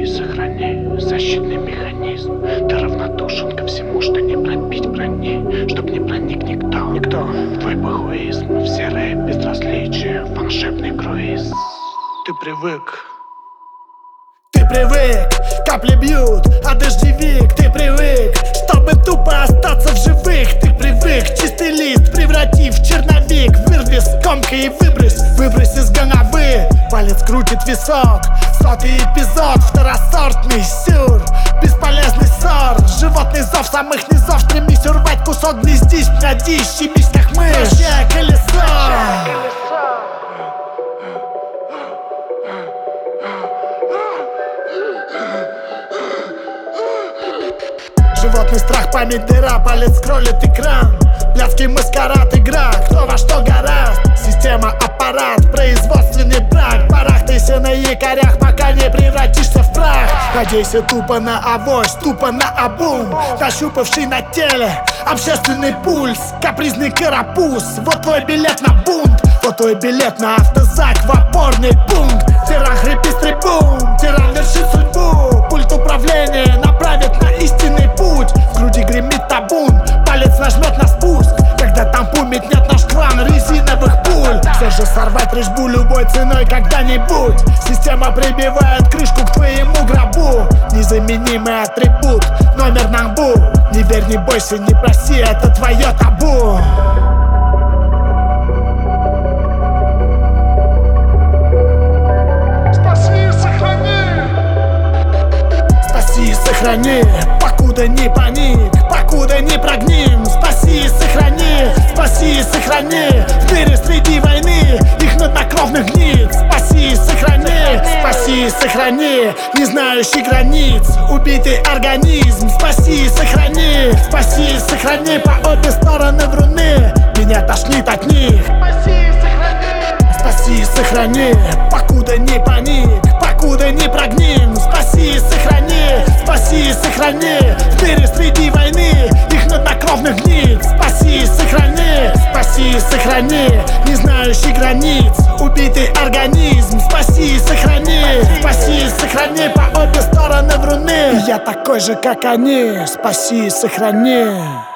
сохрани защитный механизм. Ты равнодушен ко всему, что не пробить брони, чтоб не проник никто в твой бахуизм, в серое безразличие, в волшебный круиз. Ты привык, капли бьют, а дождевик. Ты привык, чтобы тупо остаться в живых. Ты привык, чистый лист превратив в черновик. Вырви скомкой и выбрось из головы. Палец крутит висок, 100-й эпизод, второсортный сюр, бесполезный ссор. Животный зов самых низов, стремись урвать кусок гнездись, плодись, щемись как мышь. Вращая колесо. Животный страх, память дыра, палец скроллит экран. Блядский маскарад, игра, кто во что гораст. Система, аппарат, производственный брак. Барахтайся на якорях, пока не превратишься в прах. Надейся тупо на авось, тупо на обум, нащупавший на теле общественный пульс. Капризный карапуз, вот твой билет на бунт. Вот твой билет на автозак в опорный пункт. Тиран хрипит с трибун, тиран вершит судьбу. Пульт управления направит на истинный путь. В груди гремит табун, палец нажмет на спуск. Когда там метнет наш клан резиновых пуль. Все же сорвать рыжбу любой ценой когда-нибудь. Система прибивает крышку к твоему гробу. Незаменимый атрибут, номер на лбу. Не верь, не бойся, не проси, это твое табу. Сохрани, покуда не паник, покуда не прогним. Спаси и сохрани, спаси и сохрани. В мире среди войны их хладнокровных гниц. Спаси и сохрани, спаси и сохрани. Не знающий границ, убитый организм. Спаси и сохрани, спаси и сохрани. По обе стороны вруны, меня тошнит от них. Спаси и сохрани, спаси и сохрани. Покуда не паник, покуда не прогним. Спаси и сохрани, спаси и сохрани. В мире среди войны их хладнокровных гниц. Спаси и сохрани, спаси и сохрани. Не знающий границ, убитый организм. Спаси и сохрани, спаси и сохрани. По обе стороны вруны, я такой же, как они. Спаси и сохрани.